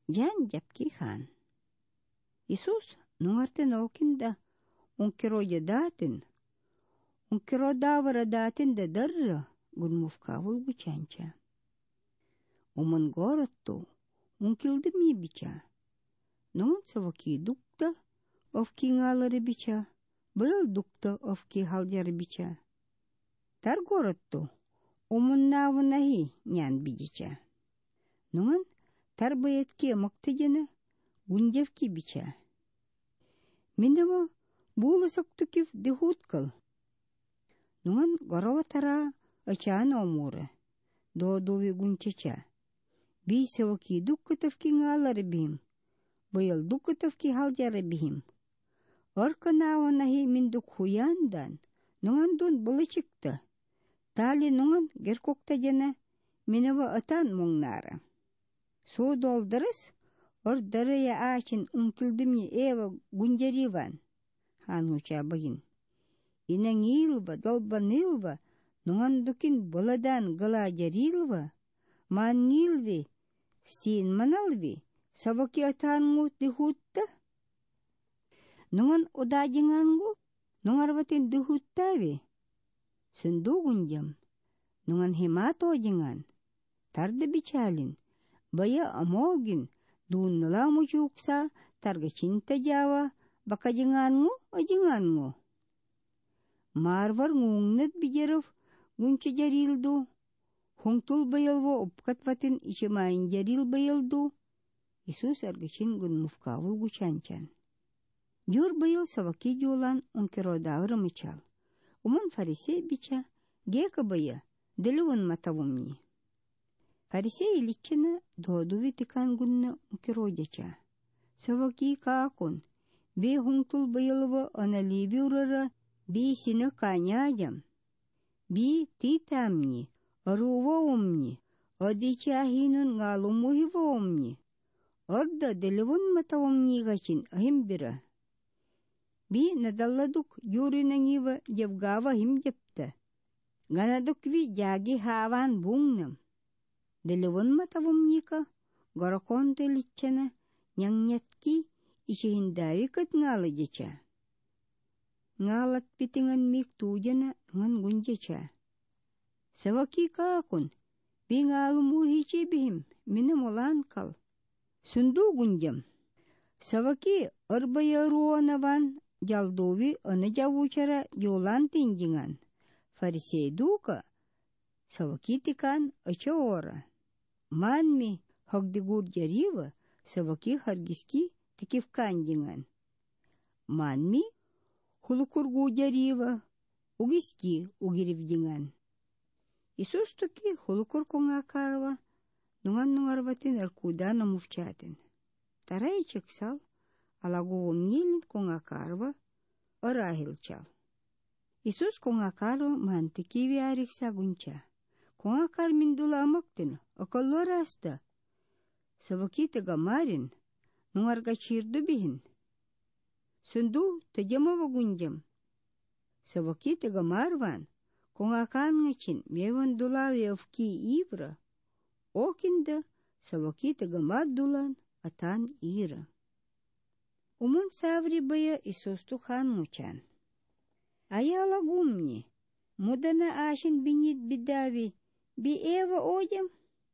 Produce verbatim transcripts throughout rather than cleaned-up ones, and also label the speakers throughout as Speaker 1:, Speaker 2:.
Speaker 1: Ян жапки хан. Исус нуңартын окинда ункироя датын, ункиро давара датын да дарра гунмувкавул гучанча. Уман горатту ункилды ми бича. Нуңан саваки дукта овки нгалары бича, был дукта овки халдяры бича. Тар горатту уман навынахи нян бидича. Нуңан тар баятке мактыгена гунжевки бича. Миндама була соктукив дихуткал. Нуңан горова тара ачана омура, доодуви гунчача. Би саваки дуккатовки нгалары бим, байал дуккатовки халдяры бим. Орка наванахи миндук хуяндан, нуңан дун булычыкты. Тали нуңан геркокта жана минава атан муңнары. Су долдырыс, ордарая ачин ункилдымне эва гунжариван. Хануча багин. Инан илва, долбан илва, нуңан дукин буладан гала жарилва, ман илви, син маналви, саваки атангу дихутта. Нуңан удажингангу, нуңарватин дихуттави. Сунду гунжам, нуңан химато жинган, тарды бичалин, бая амогин, дууннала мучукса, тарга чинта жава, бака жингангу, ажингангу. Марвар ngungnet bijеров, гунча жарилду, хунтул байылво опкатватын ишемайын жарил байылду. Исус аргычин гунмувкавул гучанчан. Жур байыл саваки жолан ункеродавры мычал. Уман фарисей бича, гека бая, делюван матавумни. Фарисей личина доодуви тикан гунна ункеродяча. Саваки каакун, бе хунтул байылво аналиви урара, би сина канядям, би титамни, аруваумни, одичахинун галумухиваумни, орда делюван матавумни гачин ахимбира. Би надалладук юринангива явгава химдепта. Ганадук ви jaги хаван бунгнам. Делюван матавумника, гораконто личана, нянятки, ишехиндави кат ngaladяча. Ngalat pitingan mik tujana ngan gunjacha. Sawaki kaakun, bi ngalumuhichi bihim, minamulan kal. Sundu gunjam. Sawaki arbayaruanavan, jaldovi anajawuchara yolan tinjingan. Farisei duka, sawaki tikan achaora. Manmi hagdigur jariva, sawaki hargiski tikifkanjingan. Manmi хулукургу жарива, угиски угиривдинган. Исус туки хулукур конгакарва, нунган нунгарватин аркудана мувчатин. Тарай чексал, алаговом нилин конгакарва, арахилчал. Исус конгакарва мантикиви арикса гунча. Конгакар миндула амактин, акаллораста. Саваките гамарин, нунгарга чирду бихин. Сунду тажамава гунжам. Саваки тага марван, конгакан ngaчин меван дулави овки ивра, окинда саваки тага мардулан атан ира. Умун саври бая Исусту хан мучан. Аяла гумни, мудана ашин бинит бидави, би эва одям?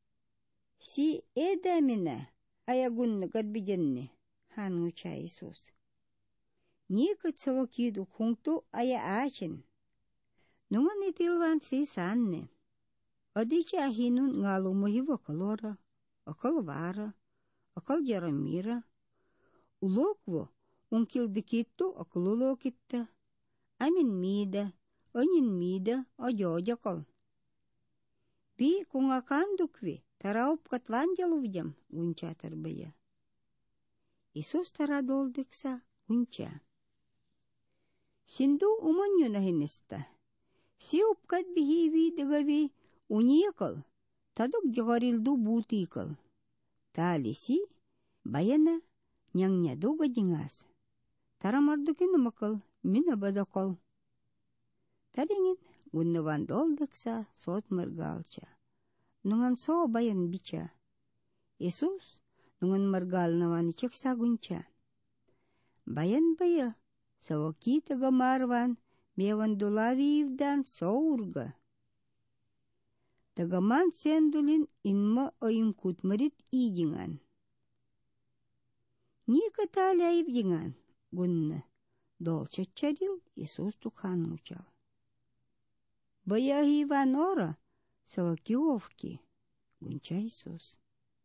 Speaker 1: Си эдамина, аягунна гадбиденни, хан муча Исус. Ника цавакиду хунту ая ачин. Нуңан итилван си санне. Адичи ахинун нгалу мухива акалора, акал вара, акал джарамира. Улокво ункил дикитту акалуло китта. Амин мида, анин мида, аджоджакал. Би кунгакан дукви, тарауп катван жалувдям, гунча тарбая. Исус тара долдикса, гунча. Синду уманью нахинеста. Си упкат бихиви дегави униекал, тадук джагарилду бутикал. Тали си баяна нянняду гадингас. Тарамардукин макал, мина бадакал. Тарингин гуннаван долдакса сот мыргалча. Нунган со баян бича. Исус нуңан маргалнаван ичек сагунча. Баян бая, саваки тага марван, меван дулавиевдан соурга. Тагаман сендулин инма ойым кутмарит идинган. Ника таляйып динган, гунна, долчат чадил Исус тухану учал. Бая Иван ора, саваки овки, гунча Исус.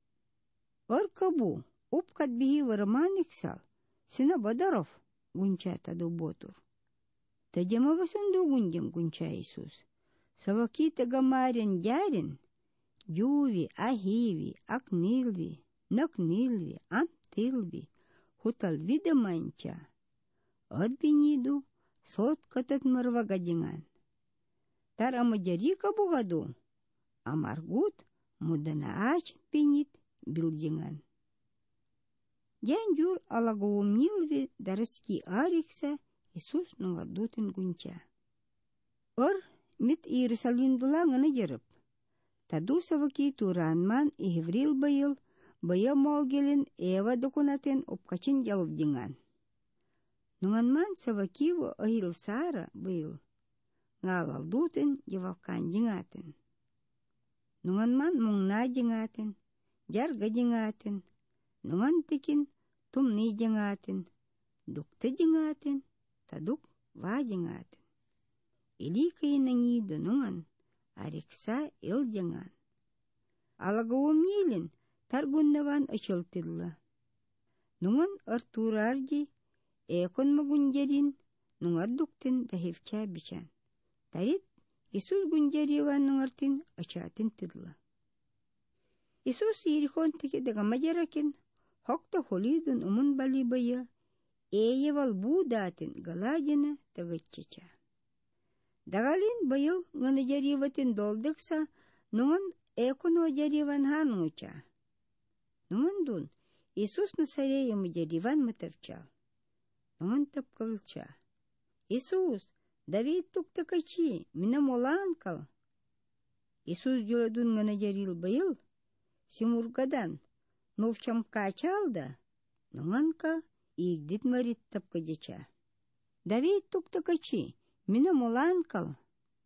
Speaker 1: Оркабу, упкат биги вараманиксал, сина бадаров, гунча таду ботур. Тадемага сунду гундем, гунча Исус. Саваки тагамарен дярен, юви, ахиви, акнилви, накнилви, амтилви, хутал видаманча. Отбиниду, сот катат марвагадинган. Тар амаджарика бугаду, амаргут мудана ачит бинит билдинган. Дян юр алагоумнилви дараски арикса Исус нугадутын гунча. Ор мит Иерусалимдула ngana jerip. Таду саваки туранман ihvril bayil, baya molgelin Эва докунатен опкачин ялубдинган. Нунганман савакиво ahil сара bayil, ngalalduten jawabkan jingaten. Нунганман мунгна jingaten, jarga jingaten, nungan tikin tumni jingaten, dukta jingaten, taduk va jingaten. Иликай нанgidu нунган, арикса ил jingан. Алагаумнилин таргуннаван ачылтылла. Нунган артурарди, экон магунджерин, нунгар дуктен дахивча бичан. Тарит Исус гунджариван нунгартин ачатын тылла. Исус ирихон теке дагамаджаракин, хокта холидун умун бали бая, эевал будатин галадина тагаччача. Dagalin bayıl ngana jarivatin dolduksa, nungan ekono jarivan hanucha. Nungan dun, Isus Nasareya mı jarivan matavchal. Nungan tapkalcha. Isus, David tuktakachi, mina molankal. Isus juladun ngana jaril bayıl, simurgadan, novcham kachalda, nungan ka igdit marit tapkajacha. David tuktakachi, Mina molанкал.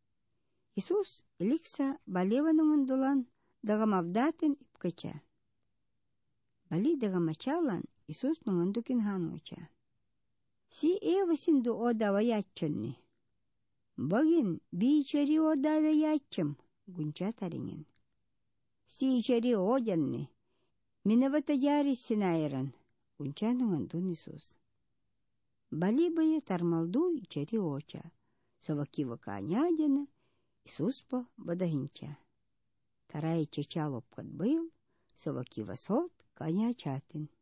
Speaker 1: Исус ликса балеванungen долан дагамавдатен ипкача. Бали дагамачалан Исус нунгандукин хануча. Си эвасинду одава яччанни. Багин бичари одава яччам, гунча таринген. Си ичари одянни. Минавата яри синайран, гунча нунгандун Исус. Бали бая тармалду ичари оча. Савакива канядина, Исуспа бадахинча. Тарая чачалоп кат был, савакива сот каня чатин.